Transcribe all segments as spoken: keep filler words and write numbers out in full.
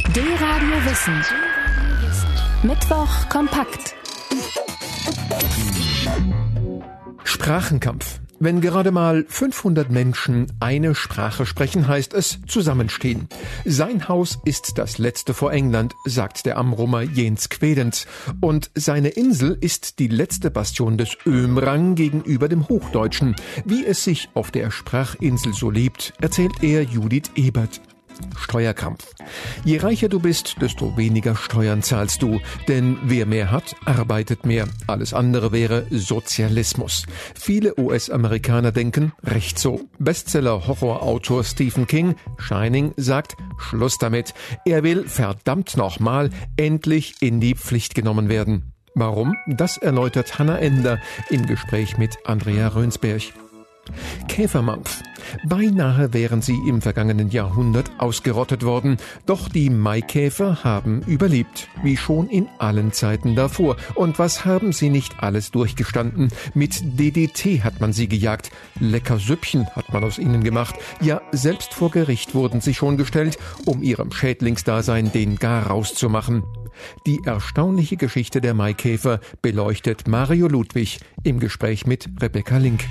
D-Radio Wissen. Mittwoch kompakt. Sprachenkampf. Wenn gerade mal fünfhundert Menschen eine Sprache sprechen, heißt es zusammenstehen. Sein Haus ist das letzte vor England, sagt der Amrumer Jens Quedens. Und seine Insel ist die letzte Bastion des Ömrang gegenüber dem Hochdeutschen. Wie es sich auf der Sprachinsel so lebt, erzählt er Judith Ebert. Steuerkampf. Je reicher du bist, desto weniger Steuern zahlst du. Denn wer mehr hat, arbeitet mehr. Alles andere wäre Sozialismus. Viele U S-Amerikaner denken recht so. Bestseller-Horrorautor Stephen King, Shining, sagt Schluss damit. Er will verdammt nochmal endlich in die Pflicht genommen werden. Warum? Das erläutert Hannah Ender im Gespräch mit Andrea Rönsberg. Käfermampf. Beinahe wären sie im vergangenen Jahrhundert ausgerottet worden. Doch die Maikäfer haben überlebt, wie schon in allen Zeiten davor. Und was haben sie nicht alles durchgestanden? Mit D D T hat man sie gejagt. Lecker Süppchen hat man aus ihnen gemacht. Ja, selbst vor Gericht wurden sie schon gestellt, um ihrem Schädlingsdasein den Garaus zu machen. Die erstaunliche Geschichte der Maikäfer beleuchtet Mario Ludwig im Gespräch mit Rebecca Link.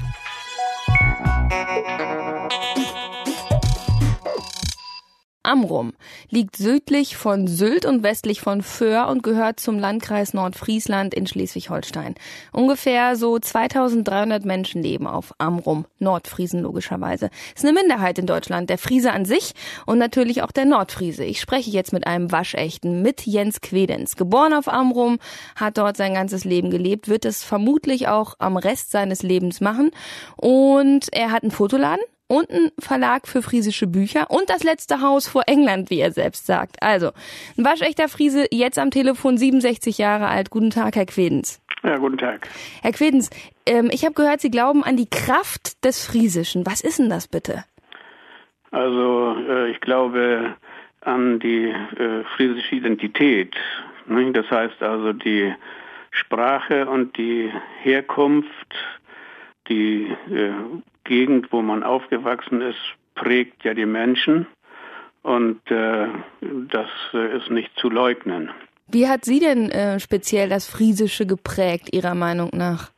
Amrum liegt südlich von Sylt und westlich von Föhr und gehört zum Landkreis Nordfriesland in Schleswig-Holstein. Ungefähr so zweitausenddreihundert Menschen leben auf Amrum, Nordfriesen logischerweise. Ist eine Minderheit in Deutschland, der Friese an sich und natürlich auch der Nordfriese. Ich spreche jetzt mit einem Waschechten, mit Jens Quedens. Geboren auf Amrum, hat dort sein ganzes Leben gelebt, wird es vermutlich auch am Rest seines Lebens machen. Und er hat einen Fotoladen und ein Verlag für friesische Bücher und das letzte Haus vor England, wie er selbst sagt. Also, ein waschechter Friese, jetzt am Telefon, siebenundsechzig Jahre alt. Guten Tag, Herr Quedens. Ja, guten Tag. Herr Quedens, ähm, ich habe gehört, Sie glauben an die Kraft des Friesischen. Was ist denn das bitte? Also, äh, ich glaube an die äh, friesische Identität. Ne? Das heißt also die Sprache und die Herkunft, die äh, Gegend, wo man aufgewachsen ist, prägt ja die Menschen und äh, das äh, ist nicht zu leugnen. Wie hat Sie denn äh, speziell das Friesische geprägt, Ihrer Meinung nach?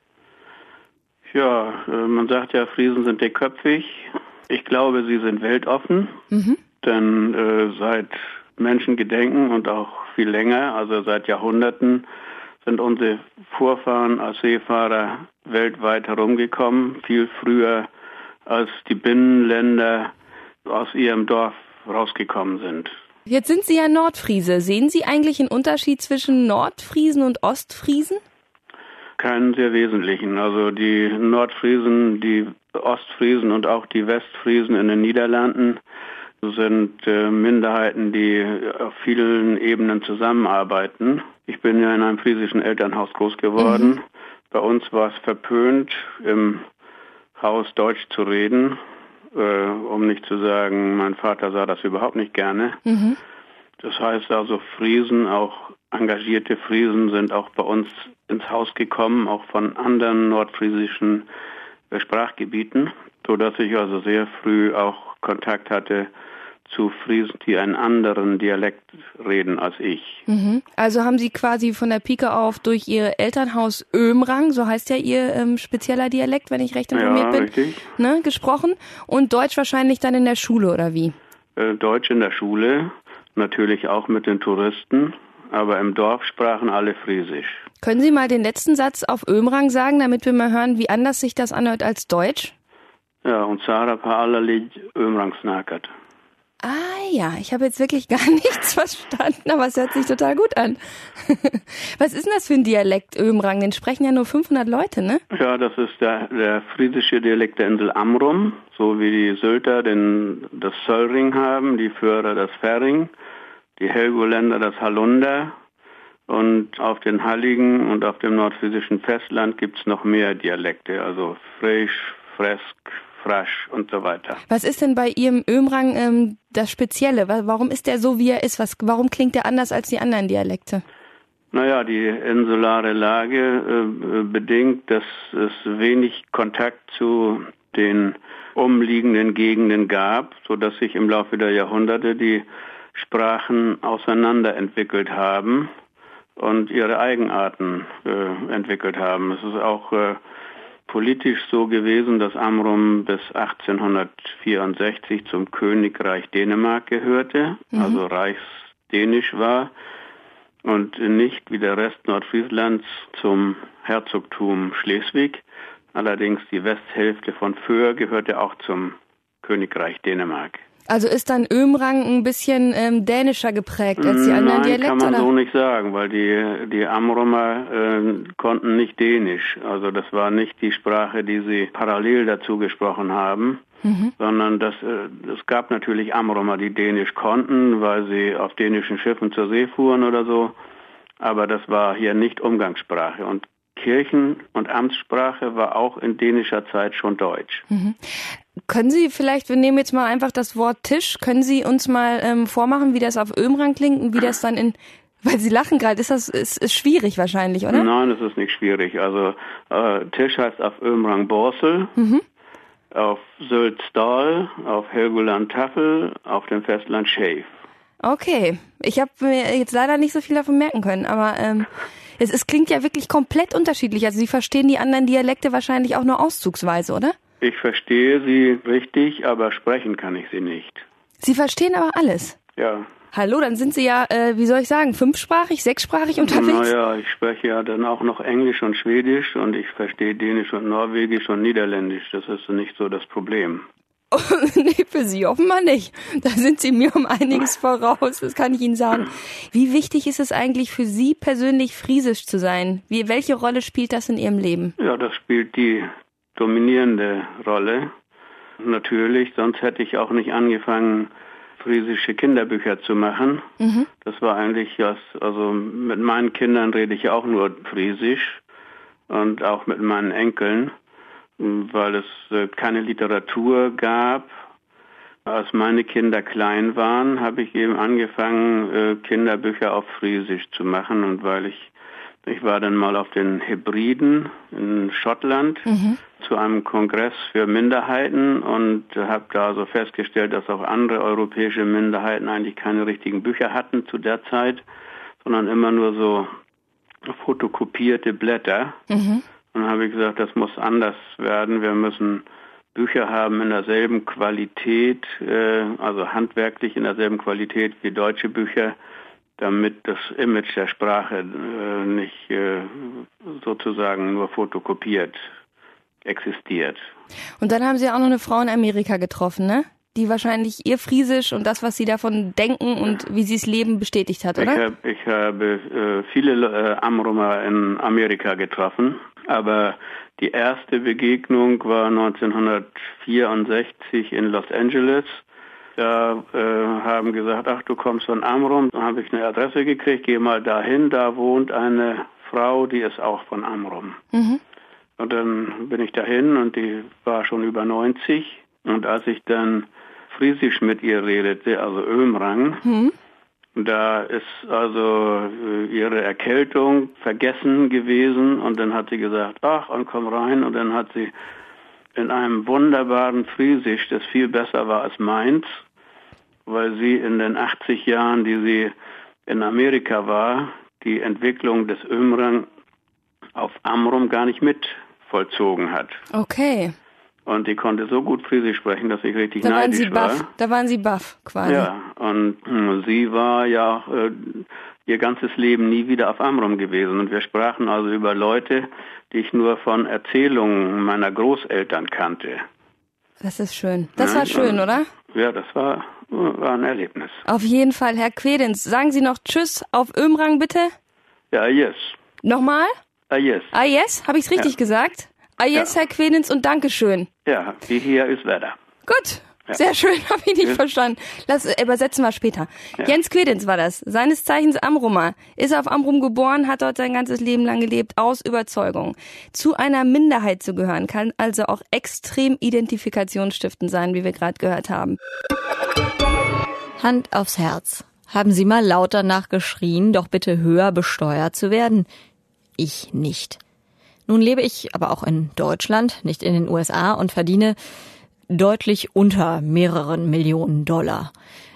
Ja, äh, man sagt ja, Friesen sind dickköpfig. Ich glaube, sie sind weltoffen, mhm. denn äh, seit Menschengedenken und auch viel länger, also seit Jahrhunderten, sind unsere Vorfahren als Seefahrer weltweit herumgekommen, viel früher als die Binnenländer aus ihrem Dorf rausgekommen sind. Jetzt sind Sie ja Nordfriese. Sehen Sie eigentlich einen Unterschied zwischen Nordfriesen und Ostfriesen? Keinen sehr wesentlichen. Also die Nordfriesen, die Ostfriesen und auch die Westfriesen in den Niederlanden sind äh, Minderheiten, die auf vielen Ebenen zusammenarbeiten. Ich bin ja in einem friesischen Elternhaus groß geworden. Mhm. Bei uns war es verpönt, im Haus Deutsch zu reden, äh, um nicht zu sagen, mein Vater sah das überhaupt nicht gerne. Mhm. Das heißt also, Friesen, auch engagierte Friesen, sind auch bei uns ins Haus gekommen, auch von anderen nordfriesischen äh, Sprachgebieten, sodass ich also sehr früh auch Kontakt hatte zu Friesen, die einen anderen Dialekt reden als ich. Mhm. Also haben Sie quasi von der Pike auf durch Ihr Elternhaus Ömrang, so heißt ja Ihr ähm, spezieller Dialekt, wenn ich recht informiert ja, bin, richtig. Ne, gesprochen und Deutsch wahrscheinlich dann in der Schule, oder wie? Äh, Deutsch in der Schule, natürlich auch mit den Touristen, aber im Dorf sprachen alle Friesisch. Können Sie mal den letzten Satz auf Ömrang sagen, damit wir mal hören, wie anders sich das anhört als Deutsch? Ja, und Sarah Paalali Ömrang snackert. Ah ja, ich habe jetzt wirklich gar nichts verstanden, aber es hört sich total gut an. Was ist denn das für ein Dialekt, Ömrang? Den sprechen ja nur fünfhundert Leute, ne? Ja, das ist der, der friesische Dialekt der Insel Amrum, so wie die Sylter den, das Söllring haben, die Föhrer das Färing, die Helgoländer das Hallunder und auf den Halligen und auf dem nordfriesischen Festland gibt's noch mehr Dialekte, also frisch, fresk, frasch und so weiter. Was ist denn bei Ihrem Ömrang ähm, das Spezielle? Warum ist der so, wie er ist? Was, warum klingt der anders als die anderen Dialekte? Naja, die insulare Lage äh, bedingt, dass es wenig Kontakt zu den umliegenden Gegenden gab, sodass sich im Laufe der Jahrhunderte die Sprachen auseinanderentwickelt haben und ihre Eigenarten äh, entwickelt haben. Es ist auch äh, politisch so gewesen, dass Amrum bis achtzehnhundertvierundsechzig zum Königreich Dänemark gehörte, mhm. also reichsdänisch war und nicht wie der Rest Nordfrieslands zum Herzogtum Schleswig. Allerdings die Westhälfte von Föhr gehörte auch zum Königreich Dänemark. Also ist dann Ömrang ein bisschen ähm, dänischer geprägt als die anderen Nein, Dialekte? Kann man oder? so nicht sagen, weil die, die Amrumer äh, konnten nicht Dänisch. Also das war nicht die Sprache, die sie parallel dazu gesprochen haben, mhm. sondern das, äh, es gab natürlich Amrumer, die Dänisch konnten, weil sie auf dänischen Schiffen zur See fuhren oder so. Aber das war hier nicht Umgangssprache. Und Kirchen- und Amtssprache war auch in dänischer Zeit schon Deutsch. Mhm. Können Sie vielleicht, wir nehmen jetzt mal einfach das Wort Tisch, können Sie uns mal ähm, vormachen, wie das auf Ömrang klingt und wie das dann in, weil Sie lachen gerade, ist das ist, ist schwierig wahrscheinlich, oder? Nein, das ist nicht schwierig. Also äh, Tisch heißt auf Ömrang Borsel, mhm. auf Sylt Stahl, auf Helgoland Tafel, auf dem Festland Schäf. Okay, ich habe mir jetzt leider nicht so viel davon merken können, aber ähm, es, es klingt ja wirklich komplett unterschiedlich. Also Sie verstehen die anderen Dialekte wahrscheinlich auch nur auszugsweise, oder? Ich verstehe sie richtig, aber sprechen kann ich sie nicht. Sie verstehen aber alles? Ja. Hallo, dann sind Sie ja, äh, wie soll ich sagen, fünfsprachig, sechssprachig unterwegs? Naja, ich spreche ja dann auch noch Englisch und Schwedisch und ich verstehe Dänisch und Norwegisch und Niederländisch. Das ist nicht so das Problem. Oh, nee, für Sie offenbar nicht. Da sind Sie mir um einiges voraus, das kann ich Ihnen sagen. Wie wichtig ist es eigentlich für Sie persönlich, friesisch zu sein? Wie, welche Rolle spielt das in Ihrem Leben? Ja, das spielt die dominierende Rolle. Natürlich, sonst hätte ich auch nicht angefangen, friesische Kinderbücher zu machen. Mhm. Das war eigentlich, also mit meinen Kindern rede ich ja auch nur Friesisch und auch mit meinen Enkeln, weil es keine Literatur gab. Als meine Kinder klein waren, habe ich eben angefangen, Kinderbücher auf Friesisch zu machen und weil ich Ich war dann mal auf den Hebriden in Schottland mhm. zu einem Kongress für Minderheiten und habe da so festgestellt, dass auch andere europäische Minderheiten eigentlich keine richtigen Bücher hatten zu der Zeit, sondern immer nur so fotokopierte Blätter. Mhm. Und dann habe ich gesagt, das muss anders werden. Wir müssen Bücher haben in derselben Qualität, äh, also handwerklich in derselben Qualität wie deutsche Bücher, damit das Image der Sprache äh, nicht äh, sozusagen nur fotokopiert existiert. Und dann haben Sie auch noch eine Frau in Amerika getroffen, ne? Die wahrscheinlich ihr Friesisch und das, was Sie davon denken und wie Sie es leben, bestätigt hat, oder? Ich, hab, ich habe äh, viele äh, Amrumer in Amerika getroffen, aber die erste Begegnung war neunzehnhundertvierundsechzig in Los Angeles. Da äh, haben gesagt, ach, du kommst von Amrum. Dann habe ich eine Adresse gekriegt, geh mal dahin, da wohnt eine Frau, die ist auch von Amrum. Mhm. Und dann bin ich dahin und die war schon über neunzig. Und als ich dann Friesisch mit ihr redete, also Ömrang, mhm. da ist also ihre Erkältung vergessen gewesen. Und dann hat sie gesagt, ach, und komm rein. Und dann hat sie in einem wunderbaren Friesisch, das viel besser war als meins, weil sie in den achtzig Jahren, die sie in Amerika war, die Entwicklung des Ömrang auf Amrum gar nicht mit vollzogen hat. Okay. Und die konnte so gut Friesisch sprechen, dass ich richtig da neidisch waren war. Sie baff. Da waren Sie baff quasi. Ja, und mh, sie war ja äh, ihr ganzes Leben nie wieder auf Amrum gewesen. Und wir sprachen also über Leute, die ich nur von Erzählungen meiner Großeltern kannte. Das ist schön. Das ja, war schön, und, oder? Ja, das war, war ein Erlebnis. Auf jeden Fall, Herr Quedens. Sagen Sie noch Tschüss auf Ömrang, bitte? Ja, yes. Nochmal? Ah, yes. Ah, yes? Habe ich es richtig ja. gesagt? Ah, yes, ja. Herr Quedens, und Dankeschön. Ja, wie hier ist Wetter. Gut. Ja. Sehr schön, habe ich nicht ja. verstanden. Lass, äh, übersetzen wir später. Ja. Jens Quedens war das, seines Zeichens Amrumer. Ist auf Amrum geboren, hat dort sein ganzes Leben lang gelebt, aus Überzeugung. Zu einer Minderheit zu gehören, kann also auch extrem identifikationsstiftend sein, wie wir gerade gehört haben. Hand aufs Herz. Haben Sie mal laut danach geschrien, doch bitte höher besteuert zu werden? Ich nicht. Nun lebe ich aber auch in Deutschland, nicht in den U S A und verdiene deutlich unter mehreren Millionen Dollar.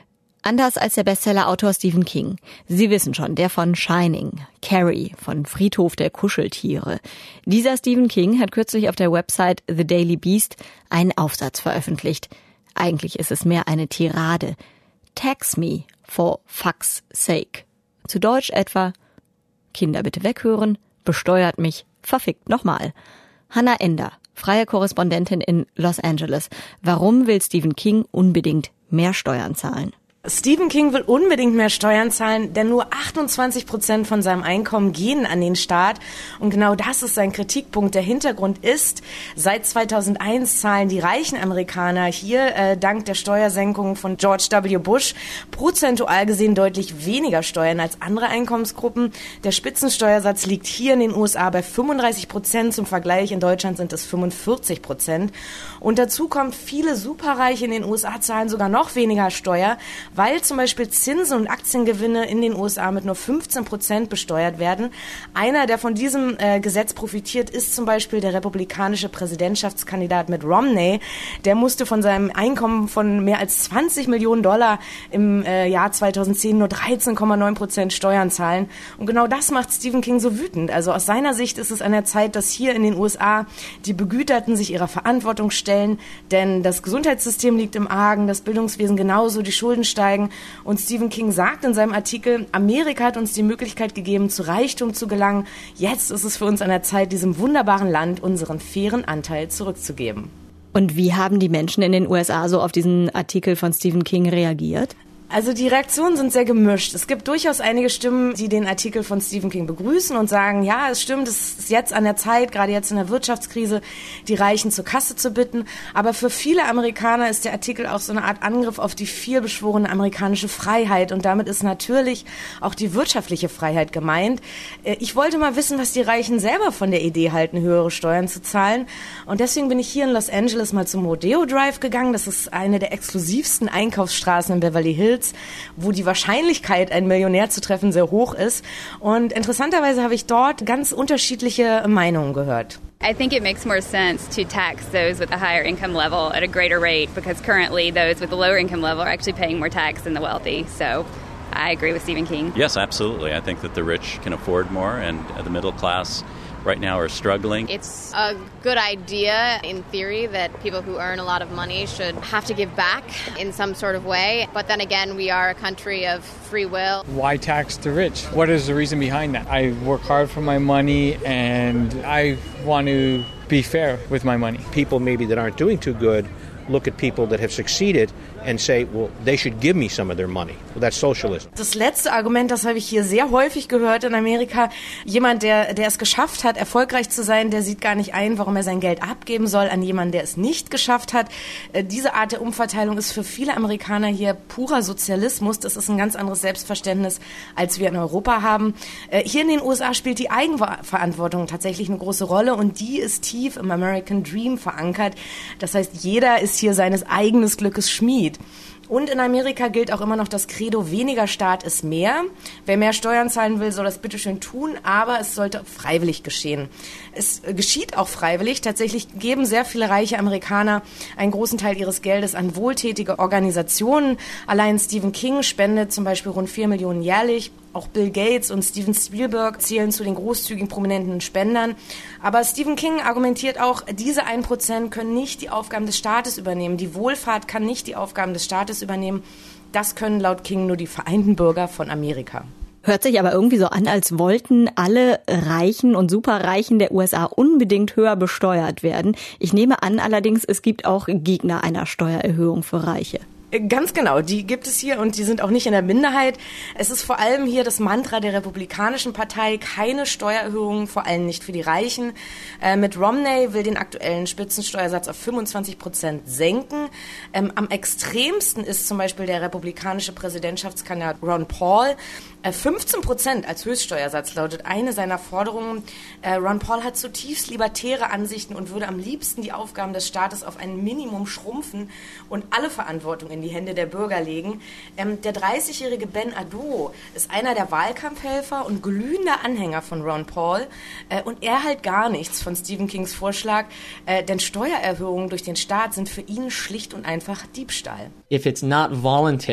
Anders als der Bestsellerautor Stephen King. Sie wissen schon, der von Shining, Carrie, von Friedhof der Kuscheltiere. Dieser Stephen King hat kürzlich auf der Website The Daily Beast einen Aufsatz veröffentlicht. Eigentlich ist es mehr eine Tirade. Tax me for fuck's sake. Zu Deutsch etwa: Kinder bitte weghören, besteuert mich, verfickt nochmal. Hannah Ender, freie Korrespondentin in Los Angeles. Warum will Stephen King unbedingt mehr Steuern zahlen? Stephen King will unbedingt mehr Steuern zahlen, denn nur achtundzwanzig Prozent von seinem Einkommen gehen an den Staat. Und genau das ist sein Kritikpunkt. Der Hintergrund ist, seit zweitausendeins zahlen die reichen Amerikaner hier, äh, dank der Steuersenkung von George W. Bush, prozentual gesehen deutlich weniger Steuern als andere Einkommensgruppen. Der Spitzensteuersatz liegt hier in den U S A bei fünfunddreißig Prozent. Zum Vergleich, in Deutschland sind es fünfundvierzig Prozent. Und dazu kommt, viele Superreiche in den U S A zahlen sogar noch weniger Steuer, weil zum Beispiel Zinsen und Aktiengewinne in den U S A mit nur fünfzehn Prozent besteuert werden. Einer, der von diesem äh, Gesetz profitiert, ist zum Beispiel der republikanische Präsidentschaftskandidat Mitt Romney. Der musste von seinem Einkommen von mehr als zwanzig Millionen Dollar im äh, Jahr zweitausendzehn nur dreizehn Komma neun Prozent Steuern zahlen. Und genau das macht Stephen King so wütend. Also aus seiner Sicht ist es an der Zeit, dass hier in den U S A die Begüterten sich ihrer Verantwortung stellen, denn das Gesundheitssystem liegt im Argen, das Bildungswesen genauso, die Schulden steigen. Und Stephen King sagt in seinem Artikel, Amerika hat uns die Möglichkeit gegeben, zu Reichtum zu gelangen. Jetzt ist es für uns an der Zeit, diesem wunderbaren Land unseren fairen Anteil zurückzugeben. Und wie haben die Menschen in den U S A so auf diesen Artikel von Stephen King reagiert? Also die Reaktionen sind sehr gemischt. Es gibt durchaus einige Stimmen, die den Artikel von Stephen King begrüßen und sagen, ja, es stimmt, es ist jetzt an der Zeit, gerade jetzt in der Wirtschaftskrise, die Reichen zur Kasse zu bitten. Aber für viele Amerikaner ist der Artikel auch so eine Art Angriff auf die vielbeschworene amerikanische Freiheit. Und damit ist natürlich auch die wirtschaftliche Freiheit gemeint. Ich wollte mal wissen, was die Reichen selber von der Idee halten, höhere Steuern zu zahlen. Und deswegen bin ich hier in Los Angeles mal zum Rodeo Drive gegangen. Das ist eine der exklusivsten Einkaufsstraßen in Beverly Hills, wo die Wahrscheinlichkeit, einen Millionär zu treffen, sehr hoch ist. Und interessanterweise habe ich dort ganz unterschiedliche Meinungen gehört. I think it makes more sense to tax those with a higher income level at a greater rate because currently those with a lower income level are actually paying more tax than the wealthy. So I agree with Stephen King. Yes, absolutely. I think that the rich can afford more and the middle class right now are struggling. It's a good idea in theory that people who earn a lot of money should have to give back in some sort of way. But then again, we are a country of free will. Why tax the rich? What is the reason behind that? I work hard for my money and I want to be fair with my money. People maybe that aren't doing too good look at people that have succeeded and say, well, they should give me some of their money. Well, that's socialism. Das letzte Argument, das habe ich hier sehr häufig gehört in Amerika. Jemand, der, der es geschafft hat, erfolgreich zu sein, der sieht gar nicht ein, warum er sein Geld abgeben soll an jemanden, der es nicht geschafft hat. Diese Art der Umverteilung ist für viele Amerikaner hier purer Sozialismus. Das ist ein ganz anderes Selbstverständnis, als wir in Europa haben. Hier in den U S A spielt die Eigenverantwortung tatsächlich eine große Rolle und die ist tief im American Dream verankert. Das heißt, jeder ist hier seines eigenen Glückes Schmied. Und in Amerika gilt auch immer noch das Credo, weniger Staat ist mehr. Wer mehr Steuern zahlen will, soll das bitteschön tun, aber es sollte freiwillig geschehen. Es geschieht auch freiwillig. Tatsächlich geben sehr viele reiche Amerikaner einen großen Teil ihres Geldes an wohltätige Organisationen. Allein Stephen King spendet zum Beispiel rund vier Millionen jährlich. Auch Bill Gates und Steven Spielberg zählen zu den großzügigen prominenten Spendern. Aber Stephen King argumentiert auch, diese ein Prozent können nicht die Aufgaben des Staates übernehmen. Die Wohlfahrt kann nicht die Aufgaben des Staates übernehmen. Das können laut King nur die vereinten Bürger von Amerika. Hört sich aber irgendwie so an, als wollten alle Reichen und Superreichen der U S A unbedingt höher besteuert werden. Ich nehme an allerdings, es gibt auch Gegner einer Steuererhöhung für Reiche. Ganz genau, die gibt es hier und die sind auch nicht in der Minderheit. Es ist vor allem hier das Mantra der Republikanischen Partei, keine Steuererhöhungen, vor allem nicht für die Reichen. Äh, Mitt Romney will den aktuellen Spitzensteuersatz auf fünfundzwanzig Prozent senken. Ähm, am extremsten ist zum Beispiel der republikanische Präsidentschaftskandidat Ron Paul. Äh, fünfzehn Prozent als Höchststeuersatz lautet eine seiner Forderungen. Äh, Ron Paul hat zutiefst libertäre Ansichten und würde am liebsten die Aufgaben des Staates auf ein Minimum schrumpfen und alle Verantwortung in die Hände der Bürger legen. Ähm, der dreißigjährige Ben Ado ist einer der Wahlkampfhelfer und glühender Anhänger von Ron Paul. Äh, und er hält gar nichts von Stephen Kings Vorschlag, äh, denn Steuererhöhungen durch den Staat sind für ihn schlicht und einfach Diebstahl. If it's not voluntary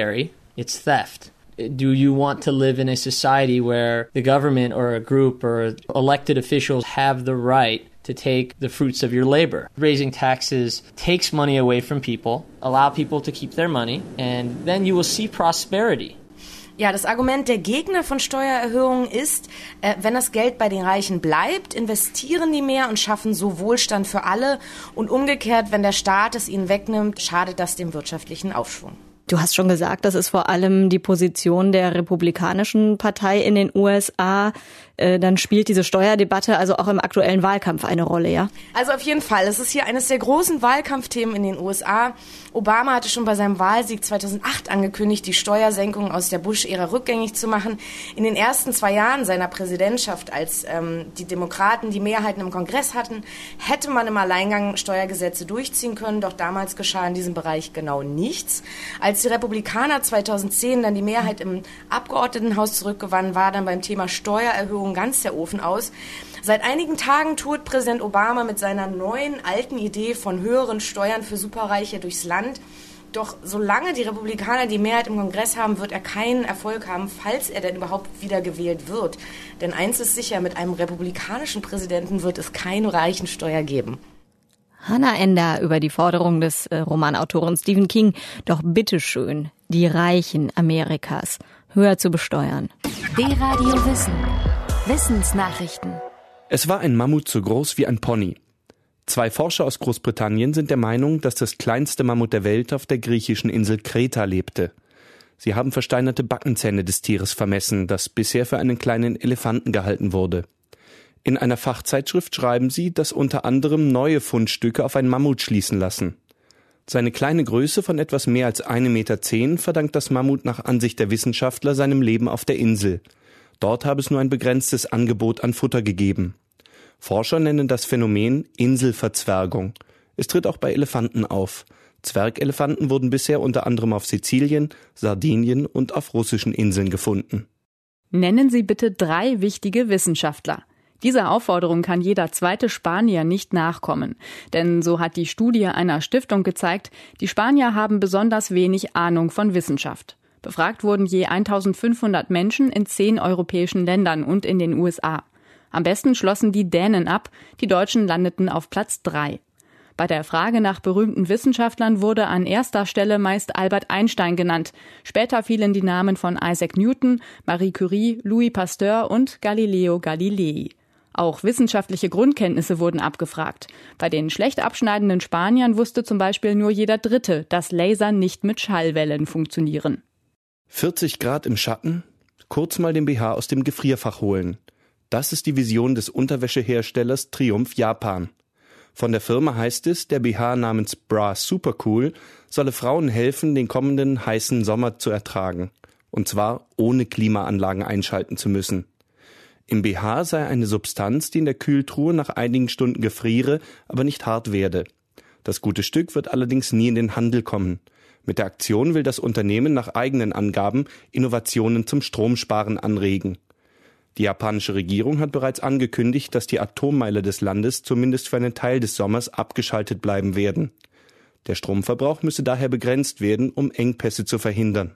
It's theft. Do you want to live in a society where the government or a group or elected officials have the right to take the fruits of your labor? Raising taxes takes money away from people, allow people to keep their money, and then you will see prosperity. Ja, das Argument der Gegner von Steuererhöhungen ist, äh, wenn das Geld bei den Reichen bleibt, investieren die mehr und schaffen so Wohlstand für alle. Und umgekehrt, wenn der Staat es ihnen wegnimmt, schadet das dem wirtschaftlichen Aufschwung. Du hast schon gesagt, das ist vor allem die Position der Republikanischen Partei in den U S A. Äh, dann spielt diese Steuerdebatte also auch im aktuellen Wahlkampf eine Rolle, ja? Also auf jeden Fall. Es ist hier eines der großen Wahlkampfthemen in den U S A. Obama hatte schon bei seinem Wahlsieg zweitausendacht angekündigt, die Steuersenkung aus der Bush-Ära rückgängig zu machen. In den ersten zwei Jahren seiner Präsidentschaft, als ähm, die Demokraten die Mehrheiten im Kongress hatten, hätte man im Alleingang Steuergesetze durchziehen können. Doch damals geschah in diesem Bereich genau nichts. Als die Republikaner zweitausendzehn dann die Mehrheit im Abgeordnetenhaus zurückgewannen, war dann beim Thema Steuererhöhung ganz der Ofen aus. Seit einigen Tagen tourt Präsident Obama mit seiner neuen, alten Idee von höheren Steuern für Superreiche durchs Land. Doch solange die Republikaner die Mehrheit im Kongress haben, wird er keinen Erfolg haben, falls er denn überhaupt wiedergewählt wird. Denn eins ist sicher, mit einem republikanischen Präsidenten wird es keine Reichensteuer geben. Hannah Ender über die Forderung des äh, Romanautoren Stephen King, doch bitteschön, die Reichen Amerikas höher zu besteuern. D-Radio Wissen. Wissensnachrichten. Es war ein Mammut so groß wie ein Pony. Zwei Forscher aus Großbritannien sind der Meinung, dass das kleinste Mammut der Welt auf der griechischen Insel Kreta lebte. Sie haben versteinerte Backenzähne des Tieres vermessen, das bisher für einen kleinen Elefanten gehalten wurde. In einer Fachzeitschrift schreiben sie, dass unter anderem neue Fundstücke auf ein Mammut schließen lassen. Seine kleine Größe von etwas mehr als ein Meter zehn verdankt das Mammut nach Ansicht der Wissenschaftler seinem Leben auf der Insel. Dort habe es nur ein begrenztes Angebot an Futter gegeben. Forscher nennen das Phänomen Inselverzwergung. Es tritt auch bei Elefanten auf. Zwergelefanten wurden bisher unter anderem auf Sizilien, Sardinien und auf russischen Inseln gefunden. Nennen Sie bitte drei wichtige Wissenschaftler. Dieser Aufforderung kann jeder zweite Spanier nicht nachkommen. Denn so hat die Studie einer Stiftung gezeigt, die Spanier haben besonders wenig Ahnung von Wissenschaft. Befragt wurden je eintausendfünfhundert Menschen in zehn europäischen Ländern und in den U S A. Am besten schlossen die Dänen ab, die Deutschen landeten auf Platz drei. Bei der Frage nach berühmten Wissenschaftlern wurde an erster Stelle meist Albert Einstein genannt. Später fielen die Namen von Isaac Newton, Marie Curie, Louis Pasteur und Galileo Galilei. Auch wissenschaftliche Grundkenntnisse wurden abgefragt. Bei den schlecht abschneidenden Spaniern wusste zum Beispiel nur jeder Dritte, dass Laser nicht mit Schallwellen funktionieren. vierzig Grad im Schatten? Kurz mal den B H aus dem Gefrierfach holen. Das ist die Vision des Unterwäscheherstellers Triumph Japan. Von der Firma heißt es, der B H namens Bra Supercool solle Frauen helfen, den kommenden heißen Sommer zu ertragen. Und zwar ohne Klimaanlagen einschalten zu müssen. Im B H sei eine Substanz, die in der Kühltruhe nach einigen Stunden gefriere, aber nicht hart werde. Das gute Stück wird allerdings nie in den Handel kommen. Mit der Aktion will das Unternehmen nach eigenen Angaben Innovationen zum Stromsparen anregen. Die japanische Regierung hat bereits angekündigt, dass die Atommeile des Landes zumindest für einen Teil des Sommers abgeschaltet bleiben werden. Der Stromverbrauch müsse daher begrenzt werden, um Engpässe zu verhindern.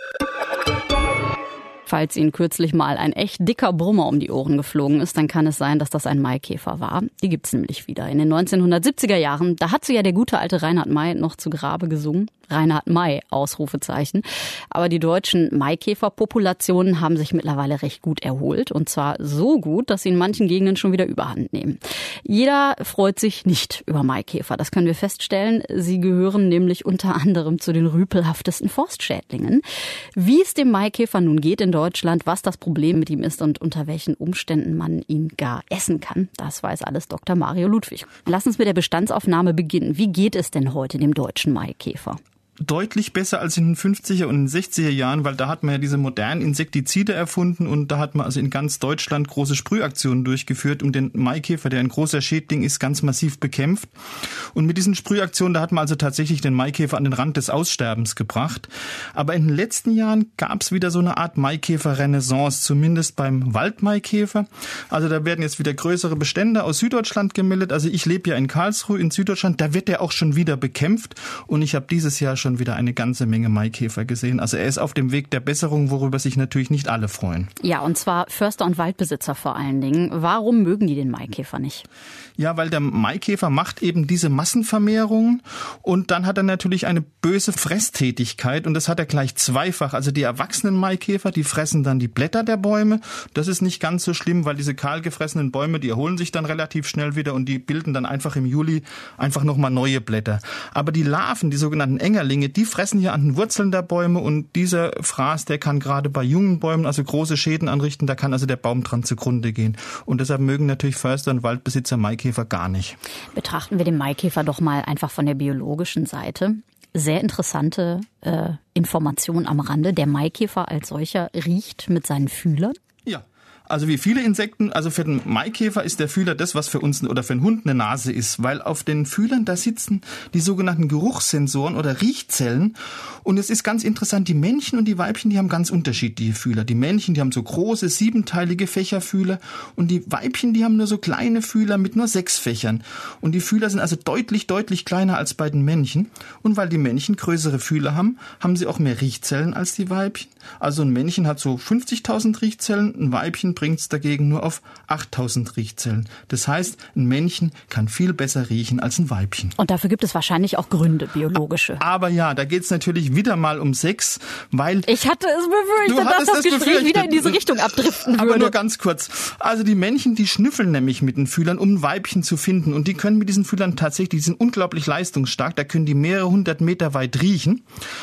Falls Ihnen kürzlich mal ein echt dicker Brummer um die Ohren geflogen ist, dann kann es sein, dass das ein Maikäfer war. Die gibt's nämlich wieder. In den neunzehnhundertsiebziger Jahren, da hat sie ja der gute alte Reinhard May noch zu Grabe gesungen. Reinhard May, Ausrufezeichen. Aber die deutschen Maikäferpopulationen haben sich mittlerweile recht gut erholt. Und zwar so gut, dass sie in manchen Gegenden schon wieder Überhand nehmen. Jeder freut sich nicht über Maikäfer. Das können wir feststellen. Sie gehören nämlich unter anderem zu den rüpelhaftesten Forstschädlingen. Wie es dem Maikäfer nun geht in Deutschland, was das Problem mit ihm ist und unter welchen Umständen man ihn gar essen kann, das weiß alles Doktor Mario Ludwig. Lass uns mit der Bestandsaufnahme beginnen. Wie geht es denn heute dem deutschen Maikäfer? Deutlich besser als in den fünfziger und sechziger Jahren, weil da hat man ja diese modernen Insektizide erfunden und da hat man also in ganz Deutschland große Sprühaktionen durchgeführt, um den Maikäfer, der ein großer Schädling ist, ganz massiv bekämpft. Und mit diesen Sprühaktionen, da hat man also tatsächlich den Maikäfer an den Rand des Aussterbens gebracht. Aber in den letzten Jahren gab es wieder so eine Art Maikäfer-Renaissance, zumindest beim Waldmaikäfer. Also da werden jetzt wieder größere Bestände aus Süddeutschland gemeldet. Also ich lebe ja in Karlsruhe in Süddeutschland, da wird der auch schon wieder bekämpft und ich habe dieses Jahr schon schon wieder eine ganze Menge Maikäfer gesehen. Also er ist auf dem Weg der Besserung, worüber sich natürlich nicht alle freuen. Ja, und zwar Förster und Waldbesitzer vor allen Dingen. Warum mögen die den Maikäfer nicht? Ja, weil der Maikäfer macht eben diese Massenvermehrungen und dann hat er natürlich eine böse Fresstätigkeit und das hat er gleich zweifach. Also die erwachsenen Maikäfer, die fressen dann die Blätter der Bäume. Das ist nicht ganz so schlimm, weil diese kahl gefressenen Bäume, die erholen sich dann relativ schnell wieder und die bilden dann einfach im Juli einfach nochmal neue Blätter. Aber die Larven, die sogenannten Engerlinge, die fressen hier an den Wurzeln der Bäume und dieser Fraß, der kann gerade bei jungen Bäumen also große Schäden anrichten. Da kann also der Baum dran zugrunde gehen. Und deshalb mögen natürlich Förster und Waldbesitzer Maikäfer gar nicht. Betrachten wir den Maikäfer doch mal einfach von der biologischen Seite. Sehr interessante äh, Information am Rande. Der Maikäfer als solcher riecht mit seinen Fühlern. Ja. Also wie viele Insekten, also für den Maikäfer ist der Fühler das, was für uns oder für einen Hund eine Nase ist, weil auf den Fühlern, da sitzen die sogenannten Geruchssensoren oder Riechzellen und es ist ganz interessant, die Männchen und die Weibchen, die haben ganz unterschiedliche Fühler. Die Männchen, die haben so große, siebenteilige Fächerfühler und die Weibchen, die haben nur so kleine Fühler mit nur sechs Fächern und die Fühler sind also deutlich, deutlich kleiner als bei den Männchen und weil die Männchen größere Fühler haben, haben sie auch mehr Riechzellen als die Weibchen. Also ein Männchen hat so fünfzigtausend Riechzellen, ein Weibchen bringt es dagegen nur auf achttausend Riechzellen. Das heißt, ein Männchen kann viel besser riechen als ein Weibchen. Und dafür gibt es wahrscheinlich auch Gründe, biologische. Aber ja, da geht es natürlich wieder mal um Sex, weil... Ich hatte es befürchtet, dass das, das Gespräch befürchtet. wieder in diese Richtung abdriften würde. Aber nur ganz kurz. Also die Männchen, die schnüffeln nämlich mit den Fühlern, um ein Weibchen zu finden. Und die können mit diesen Fühlern tatsächlich, die sind unglaublich leistungsstark, da können die mehrere hundert Meter weit riechen.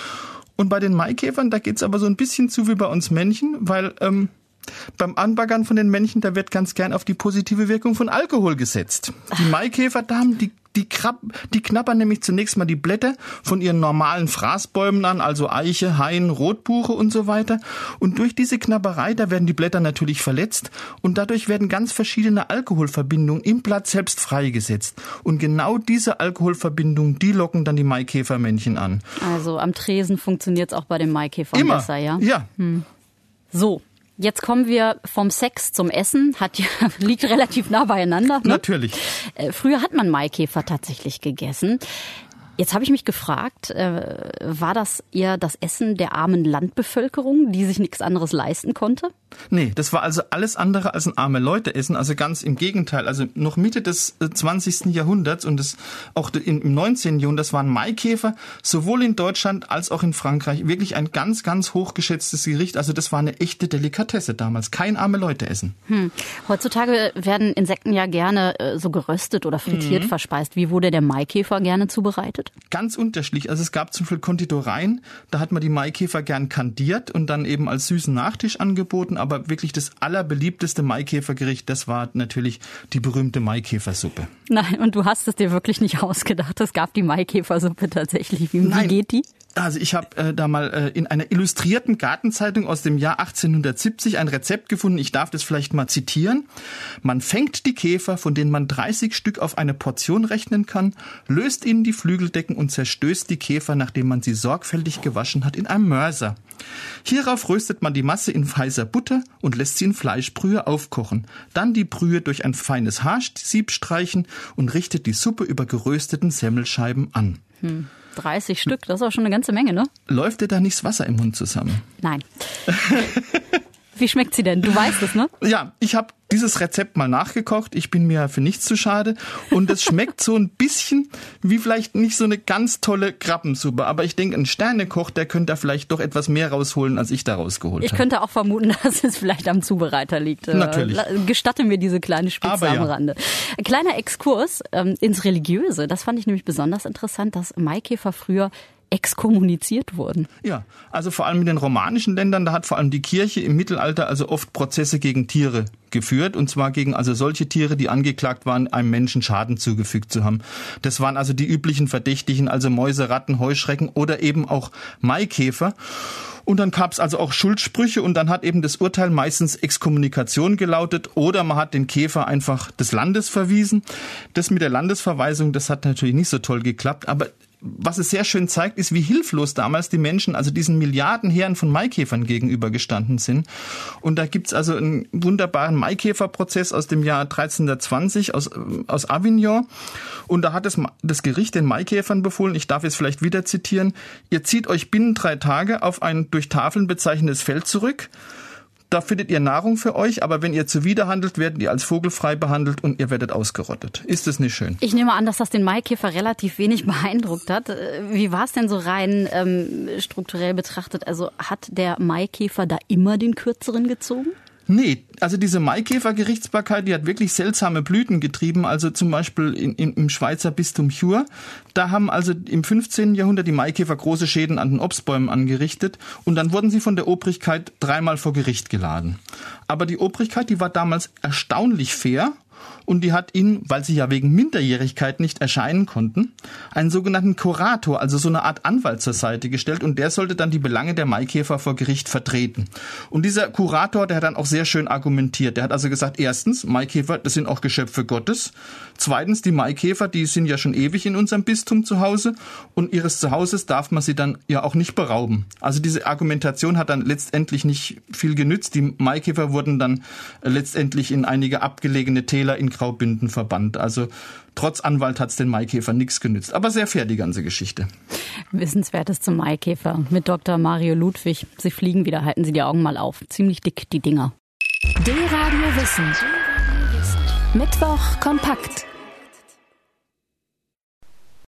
Und bei den Maikäfern, da geht es aber so ein bisschen zu wie bei uns Männchen, weil... Ähm, Beim Anbaggern von den Männchen, da wird ganz gern auf die positive Wirkung von Alkohol gesetzt. Die Maikäferdamen, die, die, krab, die knabbern nämlich zunächst mal die Blätter von ihren normalen Fraßbäumen an, also Eiche, Hain, Rotbuche und so weiter. Und durch diese Knabberei, da werden die Blätter natürlich verletzt und dadurch werden ganz verschiedene Alkoholverbindungen im Blatt selbst freigesetzt. Und genau diese Alkoholverbindungen, die locken dann die Maikäfermännchen an. Also am Tresen funktioniert es auch bei den Maikäfern Immer. besser, ja? Ja. Hm. So. Jetzt kommen wir vom Sex zum Essen. Hat ja, liegt relativ nah beieinander. Ne? Natürlich. Äh, früher hat man Maikäfer tatsächlich gegessen. Jetzt habe ich mich gefragt, äh, war das eher das Essen der armen Landbevölkerung, die sich nichts anderes leisten konnte? Nee, das war also alles andere als ein arme Leute essen, also ganz im Gegenteil. Also noch Mitte des zwanzigsten Jahrhunderts und das, auch im neunzehnten Jahrhundert, das waren Maikäfer, sowohl in Deutschland als auch in Frankreich, wirklich ein ganz, ganz hochgeschätztes Gericht. Also das war eine echte Delikatesse damals, kein arme Leute essen. Hm. Heutzutage werden Insekten ja gerne äh, so geröstet oder frittiert mhm. verspeist. Wie wurde der Maikäfer gerne zubereitet? Ganz unterschiedlich. Also es gab zum Beispiel Konditoreien, da hat man die Maikäfer gern kandiert und dann eben als süßen Nachtisch angeboten. Aber wirklich das allerbeliebteste Maikäfergericht, das war natürlich die berühmte Maikäfersuppe. Nein, und du hast es dir wirklich nicht ausgedacht. Es gab die Maikäfersuppe tatsächlich. Wie, wie geht die? Also ich habe äh, da mal äh, in einer illustrierten Gartenzeitung aus dem Jahr achtzehnhundertsiebzig ein Rezept gefunden. Ich darf das vielleicht mal zitieren. Man fängt die Käfer, von denen man dreißig Stück auf eine Portion rechnen kann, löst ihnen die Flügeldecken und zerstößt die Käfer, nachdem man sie sorgfältig gewaschen hat, in einem Mörser. Hierauf röstet man die Masse in heißer Butter und lässt sie in Fleischbrühe aufkochen. Dann die Brühe durch ein feines Haarsieb streichen und richtet die Suppe über gerösteten Semmelscheiben an. Hm. dreißig Stück, das ist auch schon eine ganze Menge, ne? Läuft dir da nicht das Wasser im Mund zusammen? Nein. Wie schmeckt sie denn? Du weißt es, ne? Ja, ich habe dieses Rezept mal nachgekocht. Ich bin mir für nichts zu schade. Und es schmeckt so ein bisschen wie vielleicht nicht so eine ganz tolle Krabbensuppe. Aber ich denke, ein Sternekoch, der könnte da vielleicht doch etwas mehr rausholen, als ich da rausgeholt habe. Ich könnte auch vermuten, dass es vielleicht am Zubereiter liegt. Natürlich. Gestatte mir diese kleine Spitze am Rande. Ein kleiner Exkurs ähm, ins Religiöse. Das fand ich nämlich besonders interessant, dass Maikäfer früher exkommuniziert wurden. Ja, also vor allem in den romanischen Ländern, da hat vor allem die Kirche im Mittelalter also oft Prozesse gegen Tiere geführt, und zwar gegen also solche Tiere, die angeklagt waren, einem Menschen Schaden zugefügt zu haben. Das waren also die üblichen Verdächtigen, also Mäuse, Ratten, Heuschrecken oder eben auch Maikäfer. Und dann gab es also auch Schuldsprüche und dann hat eben das Urteil meistens Exkommunikation gelautet oder man hat den Käfer einfach des Landes verwiesen. Das mit der Landesverweisung, das hat natürlich nicht so toll geklappt, aber was es sehr schön zeigt, ist, wie hilflos damals die Menschen, also diesen Milliardenheeren von Maikäfern gegenübergestanden sind. Und da gibt's also einen wunderbaren Maikäferprozess aus dem Jahr dreizehnhundertzwanzig aus, aus Avignon. Und da hat das, das Gericht den Maikäfern befohlen, ich darf jetzt vielleicht wieder zitieren, ihr zieht euch binnen drei Tage auf ein durch Tafeln bezeichnetes Feld zurück. Da findet ihr Nahrung für euch, aber wenn ihr zuwiderhandelt, werdet ihr als vogelfrei behandelt und ihr werdet ausgerottet. Ist das nicht schön? Ich nehme an, dass das den Maikäfer relativ wenig beeindruckt hat. Wie war es denn so rein ähm, strukturell betrachtet? Also hat der Maikäfer da immer den Kürzeren gezogen? Nee, also diese Maikäfergerichtsbarkeit, die hat wirklich seltsame Blüten getrieben. Also zum Beispiel in, in, im Schweizer Bistum Chur. Da haben also im fünfzehnten Jahrhundert die Maikäfer große Schäden an den Obstbäumen angerichtet. Und dann wurden sie von der Obrigkeit dreimal vor Gericht geladen. Aber die Obrigkeit, die war damals erstaunlich fair. Und die hat ihnen, weil sie ja wegen Minderjährigkeit nicht erscheinen konnten, einen sogenannten Kurator, also so eine Art Anwalt zur Seite gestellt. Und der sollte dann die Belange der Maikäfer vor Gericht vertreten. Und dieser Kurator, der hat dann auch sehr schön argumentiert. Der hat also gesagt, erstens, Maikäfer, das sind auch Geschöpfe Gottes. Zweitens, die Maikäfer, die sind ja schon ewig in unserem Bistum zu Hause. Und ihres Zuhauses darf man sie dann ja auch nicht berauben. Also diese Argumentation hat dann letztendlich nicht viel genützt. Die Maikäfer wurden dann letztendlich in einige abgelegene Täler in Graubünden verbannt. Also trotz Anwalt hat es den Maikäfer nichts genützt. Aber sehr fair, die ganze Geschichte. Wissenswertes zum Maikäfer mit Doktor Mario Ludwig. Sie fliegen wieder, halten Sie die Augen mal auf. Ziemlich dick, die Dinger. D-Radio Wissen. Mittwoch kompakt.